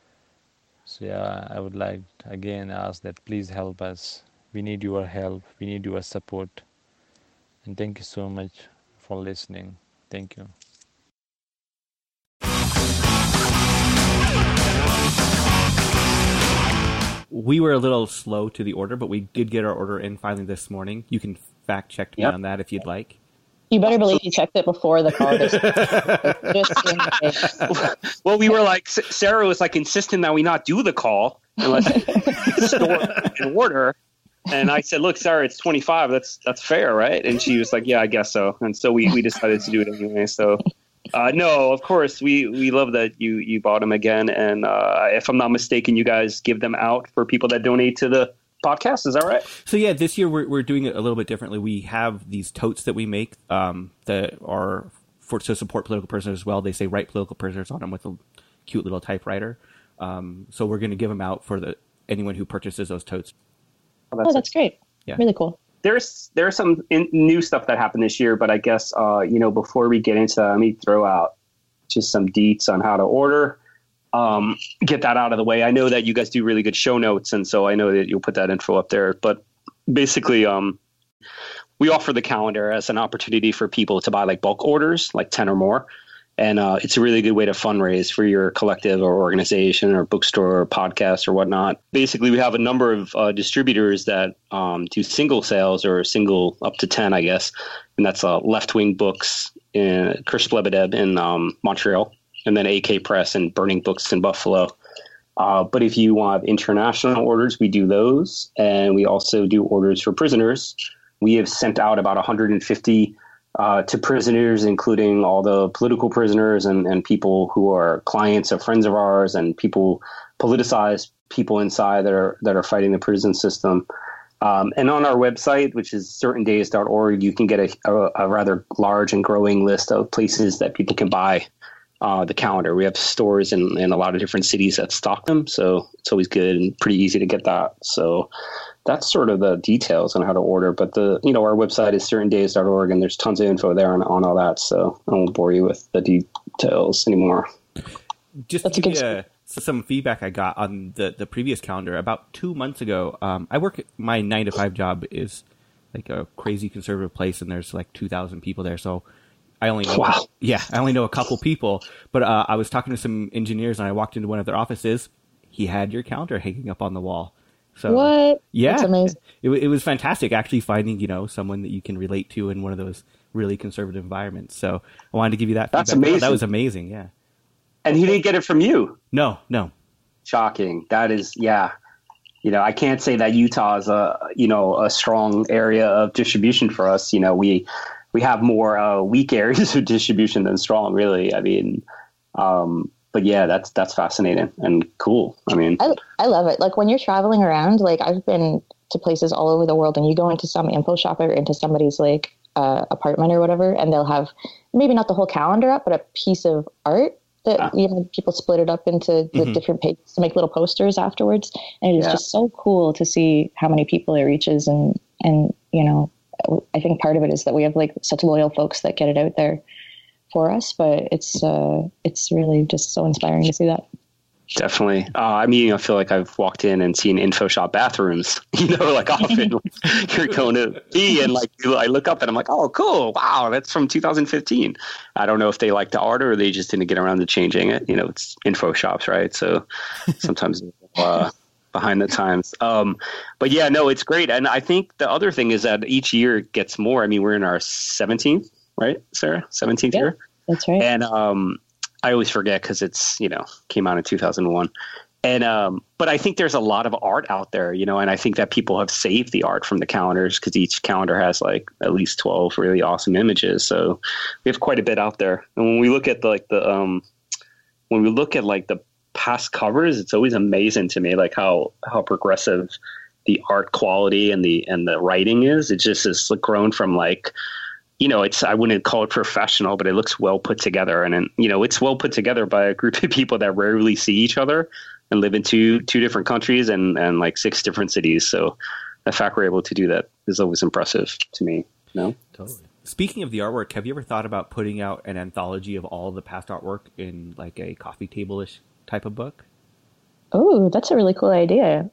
So yeah, I would like to again ask that please help us. We need your help. We need your support. And thank you so much for listening. Thank you. We were a little slow to the order, but we did get our order in finally this morning. You can fact check me yep. on that if you'd like. You better believe you checked it before the call. Just in case. Well, we were like, Sarah was like insisting that we not do the call unless store an order. And I said, look, Sarah, it's twenty-five. That's that's fair, right? And she was like, yeah, I guess so. And so we, we decided to do it anyway. So uh, no, of course, we, we love that you, you bought them again. And uh, if I'm not mistaken, you guys give them out for people that donate to the podcast. Is that right? So yeah, this year we're we're doing it a little bit differently. We have these totes that we make um, that are for to support political prisoners as well. They say "Write Political Prisoners" on them with a cute little typewriter. Um, so we're going to give them out for the anyone who purchases those totes. Oh, that's, oh, that's great. Yeah, really cool. There's there's some in, new stuff that happened this year, but I guess uh, you know before we get into that, let me throw out just some deets on how to order. Um, get that out of the way. I know that you guys do really good show notes, and so I know that you'll put that info up there. But basically, um, we offer the calendar as an opportunity for people to buy like bulk orders, like ten or more. And uh, it's a really good way to fundraise for your collective or organization or bookstore or podcast or whatnot. Basically, we have a number of uh, distributors that um, do single sales or single up to ten, I guess. And that's uh, Left Wing Books, in Kirsch Lebedeb in um, Montreal, and then A K Press and Burning Books in Buffalo. Uh, but if you want international orders, we do those. And we also do orders for prisoners. We have sent out about one hundred fifty uh, to prisoners, including all the political prisoners and, and people who are clients or friends of ours, and people, politicized people inside that are that are fighting the prison system. Um, and on our website, which is certain days dot org, you can get a, a, a rather large and growing list of places that people can buy uh, the calendar. We have stores in, in a lot of different cities that stock them, so it's always good and pretty easy to get that. So that's sort of the details on how to order. But the you know our website is certain days dot org, and there's tons of info there on, on all that. So I won't bore you with the details anymore. Just That's to a give good you a, some feedback I got on the, the previous calendar about two months ago. Um, I work my nine to five job is like a crazy conservative place, and there's like two thousand people there. So I only know, Wow. yeah, I only know a couple people. But uh, I was talking to some engineers, and I walked into one of their offices. He had your calendar hanging up on the wall. So What? yeah, That's amazing. It, it was fantastic actually finding you know someone that you can relate to in one of those really conservative environments. So I wanted to give you that That's feedback. amazing. That was amazing. Yeah. And he didn't get it from you. No, no. Shocking. That is, yeah. You know, I can't say that Utah is a, you know, a strong area of distribution for us. You know, we, we have more uh, weak areas of distribution than strong, really. I mean, um, but yeah, that's, that's fascinating and cool. I mean, I, I love it. Like when you're traveling around, like I've been to places all over the world, and you go into some info shop or into somebody's like uh, apartment or whatever, and they'll have maybe not the whole calendar up, but a piece of art that, Yeah. you know, people split it up into the Mhm. different pages to make little posters afterwards. And it is Yeah. just so cool to see how many people it reaches. And, and, you know, I think part of it is that we have like such loyal folks that get it out there for us, but it's, uh, it's really just so inspiring to see that. definitely. Uh, I mean, I feel like I've walked in and seen info shop bathrooms, you know, like often you're going to be, and like I look up and I'm like, oh, cool. Wow. That's from two thousand fifteen. I don't know if they like the art or they just didn't get around to changing it. You know, it's info shops, right? So sometimes uh, behind the times. Um, but yeah, no, it's great. And I think the other thing is that each year it gets more. I mean, we're in our seventeenth, right, Sarah? seventeenth Yeah. year. That's right. And um, I always forget because it's, you know, came out in two thousand one. And, um, but I think there's a lot of art out there, you know, and I think that people have saved the art from the calendars because each calendar has like at least twelve really awesome images. So we have quite a bit out there. And when we look at the, like the, um, when we look at like the past covers, it's always amazing to me, like how, how progressive the art quality and the, and the writing is. It just is grown from like, you know, it's, I wouldn't call it professional, but it looks well put together. And, and, you know, it's well put together by a group of people that rarely see each other and live in two, two different countries and, and like six different cities. So the fact we're able to do that is always impressive to me. You know? Totally. Speaking of the artwork, have you ever thought about putting out an anthology of all the past artwork in like a coffee table-ish type of book? Oh, that's a really cool idea.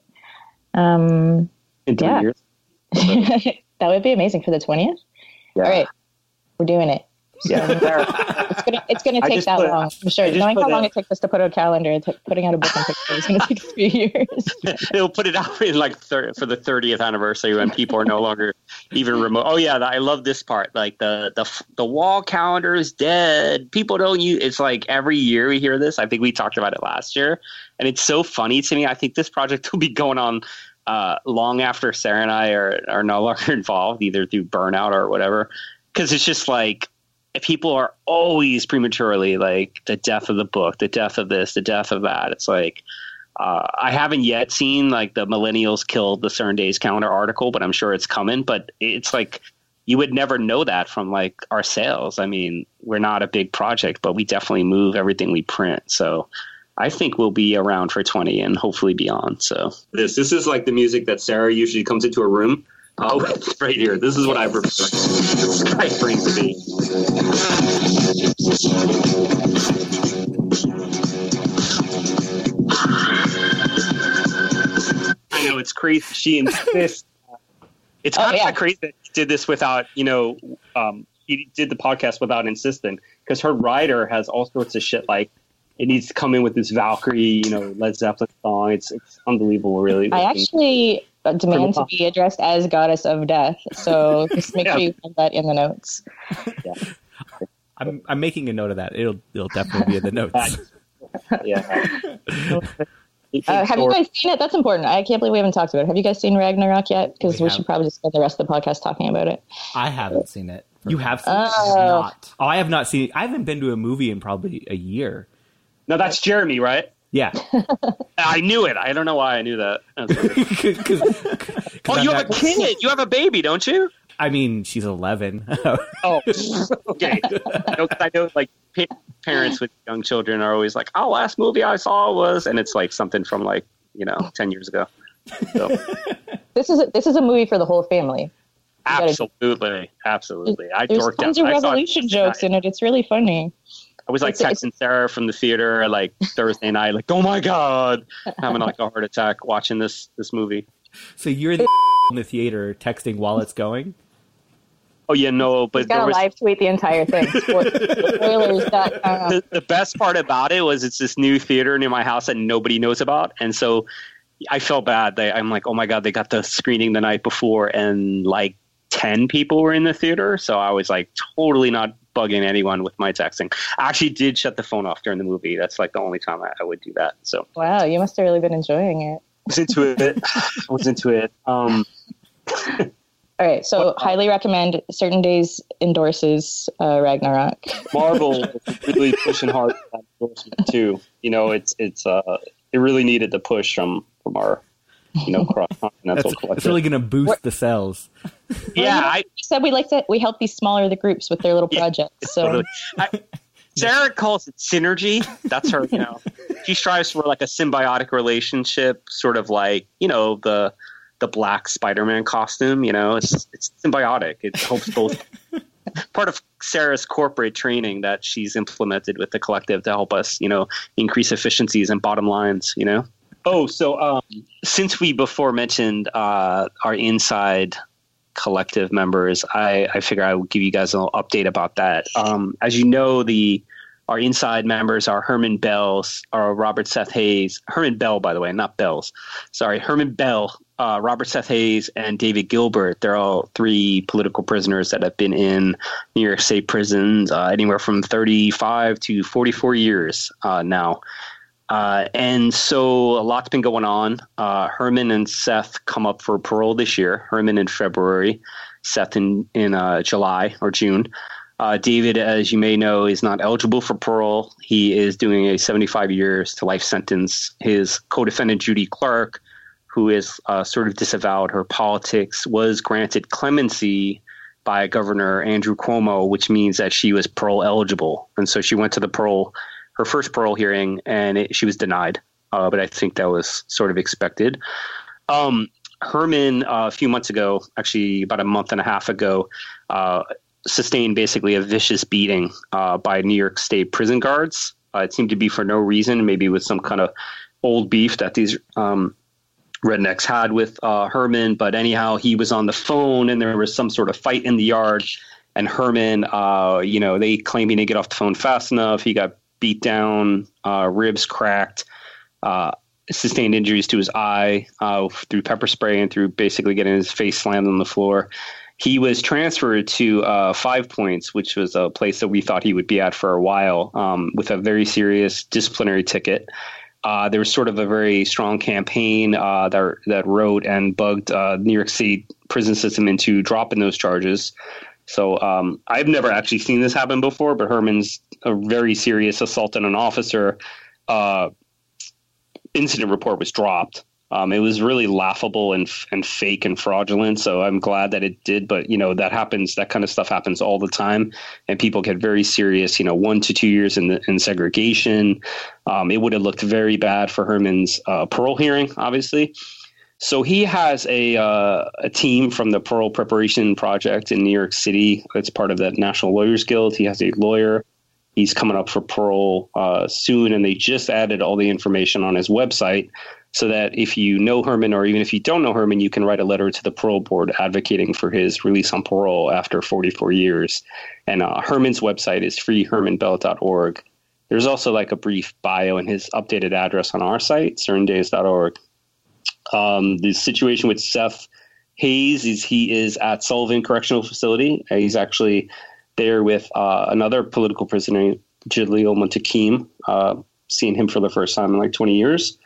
Um, In three Yeah. years. that would be amazing for the twentieth. Yeah. All right, we're doing it. Yeah. It's gonna it's gonna I take just that put- long. I'm sure. I just Knowing put how long a- it takes us to put out a calendar, t- putting out a book and picture is gonna take a few years. They'll put it out in like thir- for the thirtieth anniversary when people are no longer even remote. Oh yeah, I love this part. Like the the the wall calendar is dead. People don't use. It's like every year we hear this. I think we talked about it last year, and it's so funny to me. I think this project will be going on uh, long after Sarah and I are are no longer involved, either through burnout or whatever. Because it's just like people are always prematurely like the death of the book, the death of this, the death of that. It's like. Uh, I haven't yet seen like the millennials killed the Certain Days calendar article, but I'm sure it's coming. But it's like you would never know that from like our sales. I mean, we're not a big project, but we definitely move everything we print. So I think we'll be around for twenty and hopefully beyond. So this this is like the music that Sarah usually comes into a room. Oh, it's right here. This is what I prefer. Sky brings to me. I know it's crazy. She insists. It's Oh, kind of yeah. crazy that she did this without, you know, um, she did the podcast without insisting because her writer has all sorts of shit. Like it needs to come in with this Valkyrie, you know, Led Zeppelin song. It's, it's unbelievable, really. I actually uh, demand to be addressed as Goddess of Death, so just make Yeah. sure you have that in the notes. I'm I'm making a note of that. It'll it'll definitely be in the notes. yeah. Uh, have you guys seen it? That's important. I can't believe we haven't talked about it. Have you guys seen Ragnarok yet? Because We we, have. should probably just spend the rest of the podcast talking about it. I haven't seen it. You have seen it? I have not. Oh, I have not seen it. I haven't been to a movie in probably a year. No, that's Jeremy, right? Yeah. I knew it. I don't know why I knew that. Cause, cause oh, I'm you have not, a kid. You have a baby, don't you? I mean, she's eleven. Oh, okay. No, 'cause I know, like, pa- parents with young children are always like, "Oh, last movie I saw was," and it's like something from like you know ten years ago. So. This is a, this is a movie for the whole family. Absolutely, absolutely. I There's dorked tons out. of I saw revolution it jokes in it. It's really funny. I was like It's- it's- texting Sarah from the theater like Thursday night, like, "Oh my god," having like a heart attack watching this this movie. So you're the in the theater texting while it's going? Oh yeah, no, but He's there got to was, live tweet the entire thing. Spoilers. dot com. the, the best part about it was it's this new theater near my house that nobody knows about, and so I felt bad. They, I'm like, oh my god, they got the screening the night before, and like ten people were in the theater, so I was like totally not bugging anyone with my texting. I actually did shut the phone off during the movie. That's like the only time I, I would do that. So Wow, you must have really been enjoying it. I was into it. I was into it. Um, All right, so highly recommend. Certain Days endorses uh, Ragnarok. Marvel is really pushing hard for that endorsement too. You know, it's it's uh, it really needed the push from from our you know cross continental That's, collective. it's really going to boost What- the sales. Yeah, I We said we like to we help these smaller the groups with their little Yeah, projects. So totally. I, Sarah calls it synergy. That's her, you know. She strives for like a symbiotic relationship, sort of like, you know, the the black Spider-Man costume, you know. It's it's symbiotic. It helps both. Part of Sarah's corporate training that she's implemented with the collective to help us, you know, increase efficiencies and bottom lines, you know. Oh, so um, since we before mentioned uh, our inside collective members, I, I figure I will give you guys an update about that. Um, as you know, the our inside members are Herman Bells, or Robert Seth Hayes. Herman Bell, by the way, not Bells. Sorry, Herman Bell, uh, Robert Seth Hayes, and David Gilbert. They're all three political prisoners that have been in New York State prisons uh, anywhere from thirty-five to forty-four years uh, now. Uh, and so a lot's been going on. Uh, Herman and Seth come up for parole this year. Herman in February, Seth in, in uh, July or June. Uh, David, as you may know, is not eligible for parole. He is doing a seventy-five years to life sentence. His co-defendant, Judy Clark, who is uh, sort of disavowed her politics, was granted clemency by Governor Andrew Cuomo, which means that she was parole eligible. And so she went to the parole her first parole hearing, and it, she was denied. Uh, but I think that was sort of expected. Um, Herman, uh, a few months ago, actually about a month and a half ago, uh, sustained basically a vicious beating uh, by New York State prison guards. Uh, it seemed to be for no reason, maybe with some kind of old beef that these um, rednecks had with uh, Herman. But anyhow, he was on the phone, and there was some sort of fight in the yard. And Herman, uh, you know, they claim he didn't get off the phone fast enough. He got beat down, uh, ribs cracked, uh, sustained injuries to his eye uh, through pepper spray and through basically getting his face slammed on the floor. He was transferred to uh, Five Points, which was a place that we thought he would be at for a while, um, with a very serious disciplinary ticket. Uh, there was sort of a very strong campaign uh, that that wrote and bugged uh, New York State prison system into dropping those charges. So um, I've never actually seen this happen before, but Herman's a very serious assault on an officer uh, incident report was dropped. Um, it was really laughable and and fake and fraudulent. So I'm glad that it did. But, you know, that happens. That kind of stuff happens all the time. And people get very serious, you know, one to two years in, the, in segregation. Um, it would have looked very bad for Herman's uh, parole hearing, obviously. So he has a uh, a team from the Parole Preparation Project in New York City. It's part of the National Lawyers Guild. He has a lawyer. He's coming up for parole uh, soon, and they just added all the information on his website so that if you know Herman, or even if you don't know Herman, you can write a letter to the parole board advocating for his release on parole after forty-four years. And uh, Herman's website is free herman bell dot org. There's also like a brief bio and his updated address on our site, certain days dot org. Um, the situation with Seth Hayes is he is at Sullivan Correctional Facility. He's actually there with uh, another political prisoner, Jalil Muntaqim, uh, seeing him for the first time in like twenty years.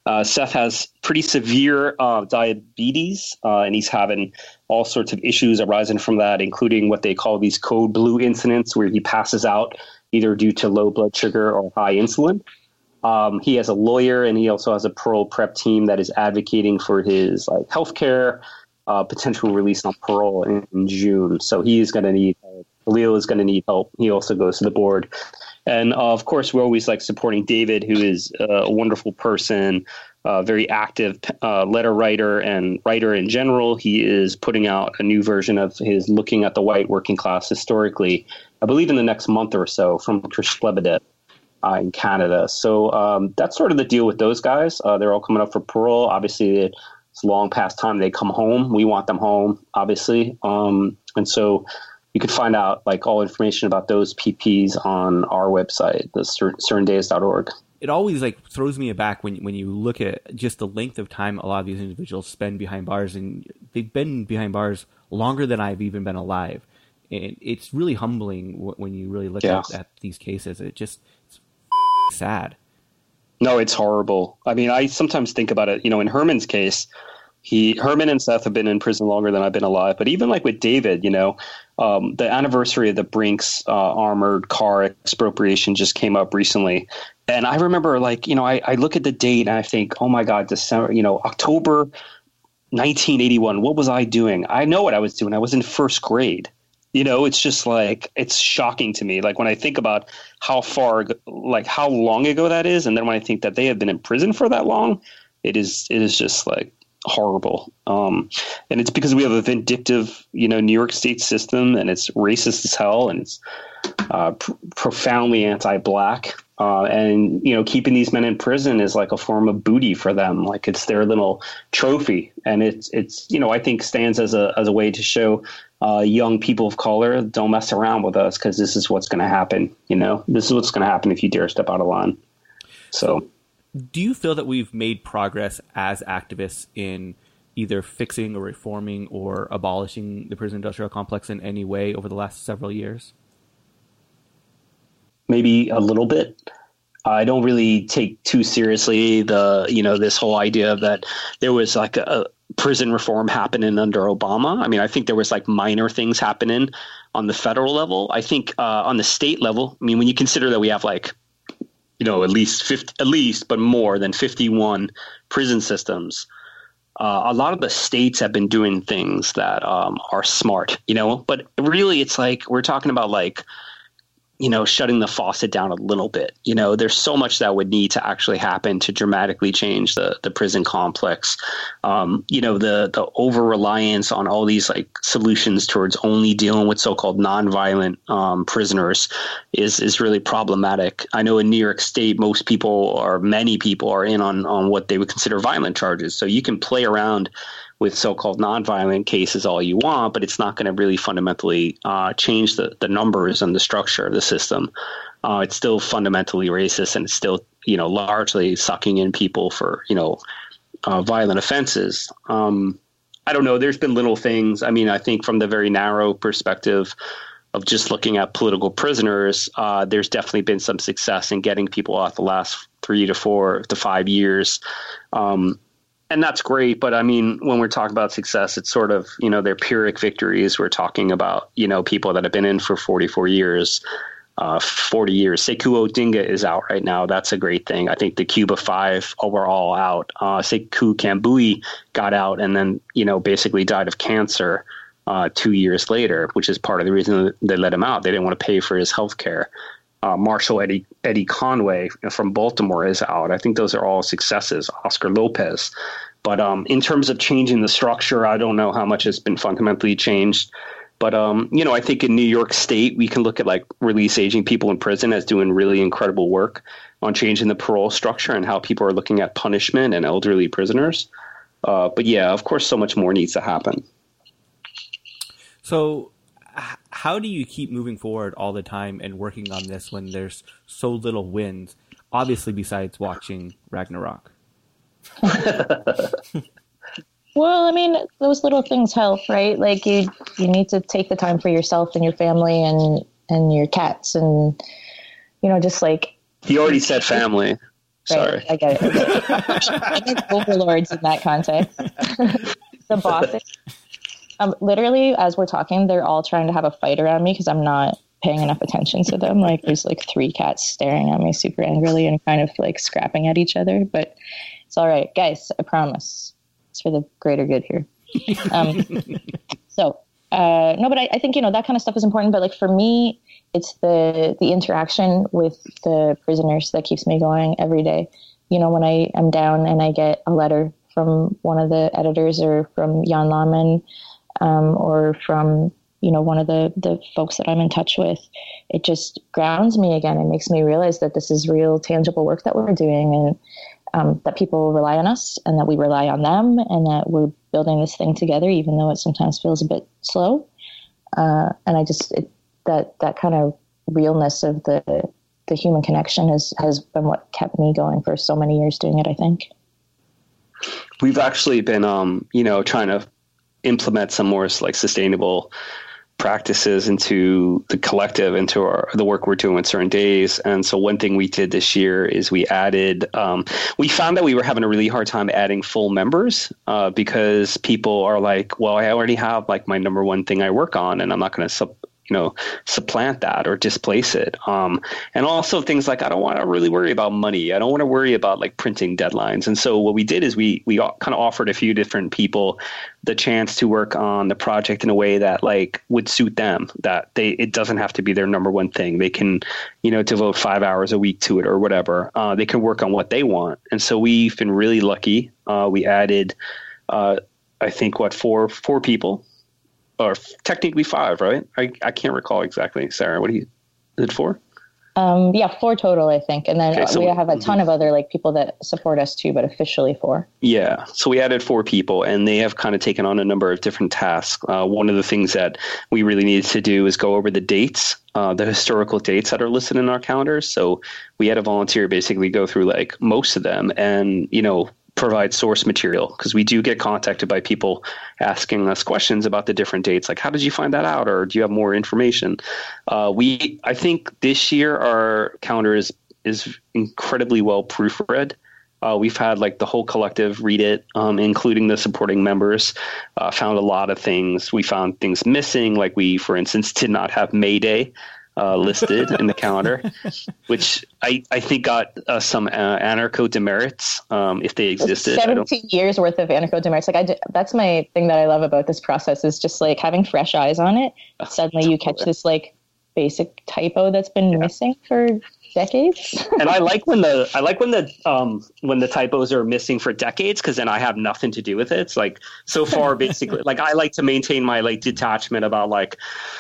Uh, Seth has pretty severe uh, diabetes, uh, and he's having all sorts of issues arising from that, including what they call these code blue incidents, where he passes out either due to low blood sugar or high insulin. Um, he has a lawyer, and he also has a parole prep team that is advocating for his like healthcare, uh, potential release on parole in, in June. So he's going to need help. Leo is going to need help. He also goes to the board. And uh, of course, we're always like supporting David, who is uh, a wonderful person, uh, very active uh, letter writer and writer in general. He is putting out a new version of his Looking at the White Working Class Historically, I believe in the next month or so, from Chris Lebedev uh, in Canada. So um, that's sort of the deal with those guys. Uh, they're all coming up for parole. Obviously, it's long past time they come home. We want them home, obviously. Um, and so you could find out like all information about those P Ps on our website, the certain days dot org. It always like throws me aback when when you look at just the length of time a lot of these individuals spend behind bars, and they've been behind bars longer than I've even been alive. And it's really humbling when you really look yeah. at, at these cases. It just it's sad. No, it's horrible. I mean, I sometimes think about it. You know, in Herman's case, he Herman and Seth have been in prison longer than I've been alive. But even like with David, you know, um, the anniversary of the Brinks uh, armored car expropriation just came up recently. And I remember, like, you know, I, I look at the date and I think, oh, my God, December, you know, October nineteen eighty-one. What was I doing? I know what I was doing. I was in first grade. You know, it's just like it's shocking to me. Like when I think about how far, like how long ago that is. And then when I think that they have been in prison for that long, it is it is just like horrible. Um, and it's because we have a vindictive, you know, New York State system, and it's racist as hell, and it's uh, pr- profoundly anti-Black. Uh, and, you know, keeping these men in prison is like a form of booty for them. Like it's their little trophy. And it's, it's you know, I think stands as a as a way to show uh, young people of color, don't mess around with us because this is what's going to happen. You know, this is what's going to happen if you dare step out of line. So, do you feel that we've made progress as activists in either fixing or reforming or abolishing the prison industrial complex in any way over the last several years? Maybe a little bit. I don't really take too seriously the, you know, this whole idea that there was like a, a prison reform happening under Obama. I mean, I think there was like minor things happening on the federal level. I think uh, on the state level, I mean, when you consider that we have like, you know, at least fifty, at least, but more than fifty-one prison systems, uh, a lot of the states have been doing things that um, are smart, you know, but really it's like we're talking about like, you know, shutting the faucet down a little bit. You know, there's so much that would need to actually happen to dramatically change the the prison complex. Um, you know, the the over reliance on all these like solutions towards only dealing with so-called nonviolent um, prisoners is is really problematic. I know in New York State, most people or many people are in on on what they would consider violent charges. So you can play around with so-called nonviolent cases all you want, but it's not going to really fundamentally uh, change the, the numbers and the structure of the system. Uh, it's still fundamentally racist, and it's still, you know, largely sucking in people for, you know, uh, violent offenses. Um, I don't know. There's been little things. I mean, I think from the very narrow perspective of just looking at political prisoners, uh, there's definitely been some success in getting people out the last three to four to five years. Um, And that's great. But I mean, when we're talking about success, it's sort of, you know, they're Pyrrhic victories. We're talking about, you know, people that have been in for forty-four years, uh, forty years. Sekou Odinga is out right now. That's a great thing. I think the Cuba Five were all out. Uh, Sekou Kambui got out and then, you know, basically died of cancer uh, two years later, which is part of the reason they let him out. They didn't want to pay for his health care. Uh, Marshall Eddie, Eddie Conway from Baltimore is out. I think those are all successes. Oscar Lopez. But um, in terms of changing the structure, I don't know how much has been fundamentally changed. But, um, you know, I think in New York State, we can look at like release aging people in prison as doing really incredible work on changing the parole structure and how people are looking at punishment and elderly prisoners. Uh, but, yeah, of course, so much more needs to happen. So how do you keep moving forward all the time and working on this when there's so little wins, obviously besides watching Ragnarok? Well, I mean, those little things help, right? Like you, you need to take the time for yourself and your family and, and your cats and, you know, just like. He already said family. Sorry. Right, I get it. I get it. I get overlords in that context. The bosses, um, literally, as we're talking, they're all trying to have a fight around me because I'm not paying enough attention to them. Like, there's like three cats staring at me super angrily and kind of like scrapping at each other. But it's all right, guys. I promise. It's for the greater good here. Um, so, uh, no, but I, I think, you know, that kind of stuff is important. But like for me, it's the the interaction with the prisoners that keeps me going every day. You know, when I am down and I get a letter from one of the editors or from Jan Laman um, or from, you know, one of the, the folks that I'm in touch with, it just grounds me again. It makes me realize that this is real tangible work that we're doing, and um, that people rely on us and that we rely on them, and that we're building this thing together, even though it sometimes feels a bit slow. Uh, and I just, it, that that kind of realness of the the human connection has has been what kept me going for so many years doing it, I think. We've actually been um you know trying to implement some more like sustainable practices into the collective, into our the work we're doing with certain days. And so one thing we did this year is we added um we found that we were having a really hard time adding full members uh because people are like, well, I already have like my number one thing I work on, and I'm not going to sub you know, supplant that or displace it. Um, and also things like, I don't want to really worry about money. I don't want to worry about like printing deadlines. And so what we did is we, we kind of offered a few different people the chance to work on the project in a way that like would suit them, that they, it doesn't have to be their number one thing. They can, you know, devote five hours a week to it or whatever. Uh, they can work on what they want. And so we've been really lucky. Uh, we added, uh, I think what, four, four people. Or technically five, right? I, I can't recall exactly. Sarah, what do you did for? Um, yeah, four total, I think. And then okay, so we have a ton of other like people that support us too, but officially four. Yeah. So we added four people, and they have kind of taken on a number of different tasks. Uh, one of the things that we really needed to do is go over the dates, uh, the historical dates that are listed in our calendars. So we had a volunteer basically go through like most of them and, you know, provide source material, because we do get contacted by people asking us questions about the different dates, like how did you find that out, or do you have more information? Uh, we, I think this year our calendar is is incredibly well proofread. Uh, we've had like the whole collective read it, um, including the supporting members. Uh, found a lot of things. We found things missing, like we, for instance, did not have May Day Uh, listed in the calendar, which I, I think got uh, some uh, anarcho demerits um, if they existed. seventeen years worth of anarcho demerits. Like I, did, that's my thing that I love about this process is just like having fresh eyes on it. Suddenly you catch this like basic typo that's been yeah. missing for decades. And I like when the I like when the um, when the typos are missing for decades, because then I have nothing to do with it. It's like so far basically like I like to maintain my like detachment about like,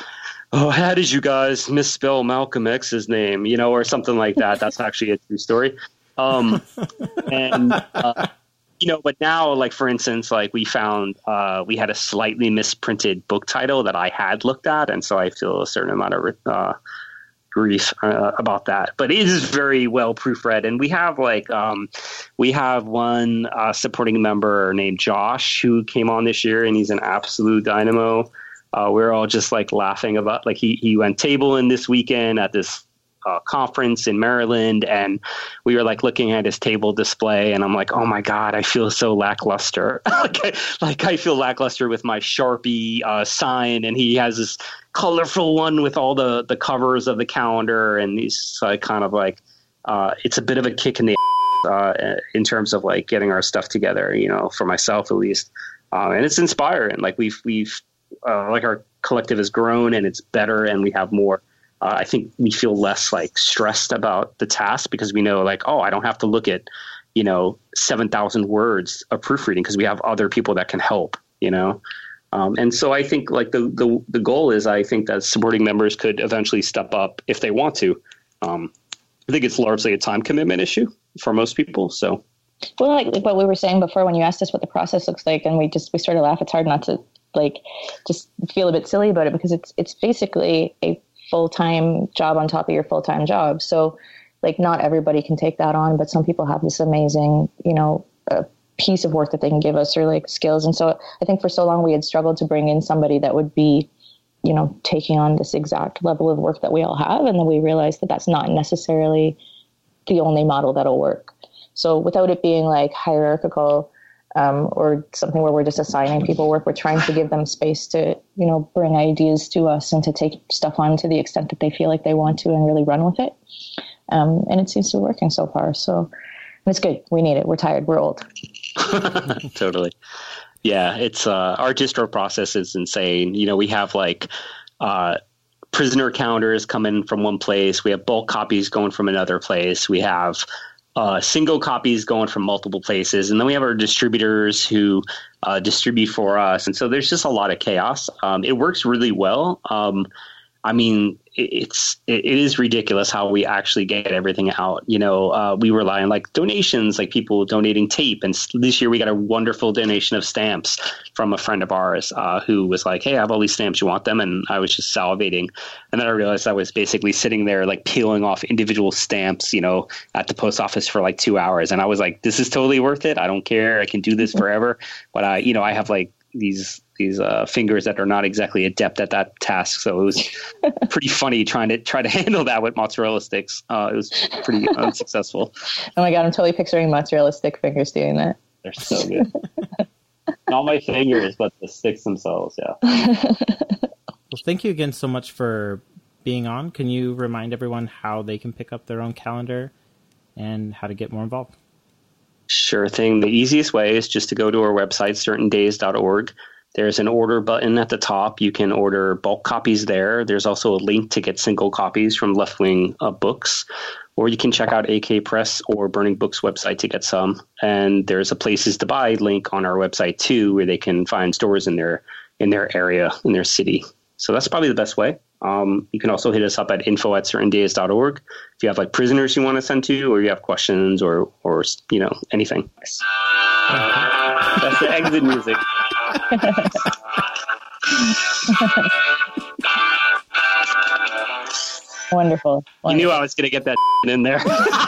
oh, how did you guys misspell Malcolm X's name, you know, or something like that. That's actually a true story. Um, and, uh, you know, but now, like, for instance, like we found uh, we had a slightly misprinted book title that I had looked at. And so I feel a certain amount of uh, grief uh, about that. But it is very well proofread. And we have like um, we have one uh, supporting member named Josh who came on this year, and he's an absolute dynamo. Uh, we're all just like laughing about like he, he went tabling this weekend at this uh, conference in Maryland, and we were like looking at his table display, and I'm like, oh my God, I feel so lackluster. like, I, like I feel lackluster with my Sharpie uh, sign, and he has this colorful one with all the, the covers of the calendar, and he's like kind of like uh, it's a bit of a kick in the uh, in terms of like getting our stuff together, you know, for myself at least, uh, and it's inspiring. Like we've we've Uh, like our collective has grown and it's better, and we have more. Uh, I think we feel less like stressed about the task because we know like, oh, I don't have to look at, you know, seven thousand words of proofreading because we have other people that can help, you know? Um, and so I think like the, the, the goal is I think that supporting members could eventually step up if they want to. Um, I think it's largely a time commitment issue for most people. So. Well, like, like what we were saying before when you asked us what the process looks like, and we just, we sort of laugh. It's hard not to like just feel a bit silly about it because it's it's basically a full-time job on top of your full-time job. So like not everybody can take that on, but some people have this amazing, you know, uh, piece of work that they can give us or like skills. And so I think for so long we had struggled to bring in somebody that would be, you know, taking on this exact level of work that we all have. And then we realized that that's not necessarily the only model that'll work. So without it being like hierarchical um, or something where we're just assigning people work, we're trying to give them space to, you know, bring ideas to us and to take stuff on to the extent that they feel like they want to and really run with it. Um, and it seems to be working so far. So and it's good. We need it. We're tired. We're old. Totally. Yeah, it's uh, our distro process is insane. You know, we have like uh, prisoner counters coming from one place. We have bulk copies going from another place. We have uh, single copies going from multiple places. And then we have our distributors who uh, distribute for us. And so there's just a lot of chaos. Um, it works really well. Um, I mean, it's it is ridiculous how we actually get everything out. You know, uh, we rely on like donations, like people donating tape. And this year we got a wonderful donation of stamps from a friend of ours uh, who was like, hey, I have all these stamps. You want them? And I was just salivating. And then I realized I was basically sitting there like peeling off individual stamps, you know, at the post office for like two hours. And I was like, this is totally worth it. I don't care. I can do this forever. But I, you know, I have like these these uh, fingers that are not exactly adept at that task. So it was pretty funny trying to try to handle that with mozzarella sticks. Uh, it was pretty unsuccessful. Oh my God, I'm totally picturing mozzarella stick fingers doing that. They're so good. Not my fingers, but the sticks themselves, yeah. Well, thank you again so much for being on. Can you remind everyone how they can pick up their own calendar and how to get more involved? Sure thing. The easiest way is just to go to our website, certain days dot org. There's an order button at the top. You can order bulk copies there. There's also a link to get single copies from Left Wing uh, Books. Or you can check out A K Press or Burning Books website to get some. And there's a Places to Buy link on our website too, where they can find stores in their in their area, in their city. So that's probably the best way. Um, you can also hit us up at info at certain days dot org if you have like prisoners you want to send to, or you have questions or, or you know, anything. That's the exit music. Wonderful. You knew I was going to get that in there.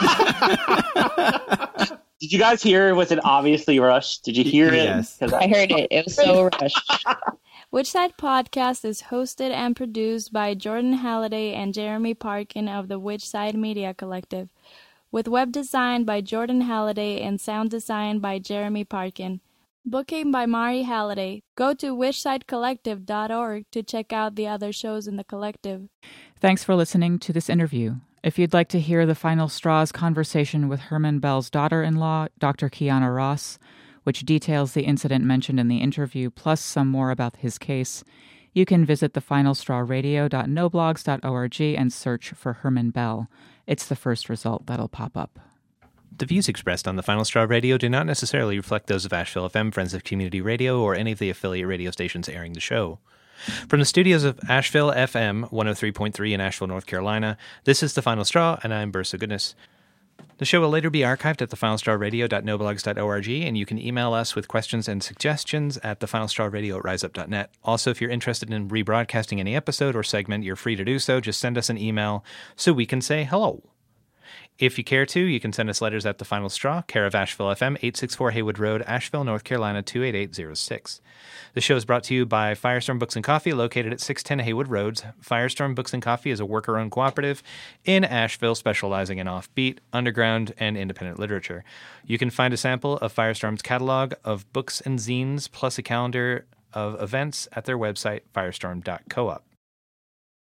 Did you guys hear it? Was it obviously rushed? Did you hear it? Yes. I, I heard it. It was so rushed. Witchside Podcast is hosted and produced by Jordan Halliday and Jeremy Parkin of the Witchside Media Collective, with web design by Jordan Halliday and sound design by Jeremy Parkin. Booking by Mari Halliday. Go to witchside collective dot org to check out the other shows in the collective. Thanks for listening to this interview. If you'd like to hear the Final Straw's conversation with Herman Bell's daughter-in-law, Doctor Kiana Ross, which details the incident mentioned in the interview, plus some more about his case, you can visit the final straw radio dot no blogs dot org and search for Herman Bell. It's the first result that'll pop up. The views expressed on the Final Straw Radio do not necessarily reflect those of Asheville F M, Friends of Community Radio, or any of the affiliate radio stations airing the show. From the studios of Asheville F M, one oh three point three in Asheville, North Carolina, this is The Final Straw, and I'm Bursa Goodness. The show will later be archived at the final straw radio dot no blogs dot org, and you can email us with questions and suggestions at thefinalstrawradio at riseup dot net. Also, if you're interested in rebroadcasting any episode or segment, you're free to do so. Just send us an email so we can say hello. If you care to, you can send us letters at The Final Straw, care of Asheville F M, eight sixty-four Haywood Road, Asheville, North Carolina, two eight eight zero six. The show is brought to you by Firestorm Books and Coffee, located at six ten Haywood Road. Firestorm Books and Coffee is a worker-owned cooperative in Asheville specializing in offbeat, underground, and independent literature. You can find a sample of Firestorm's catalog of books and zines, plus a calendar of events at their website, firestorm dot coop.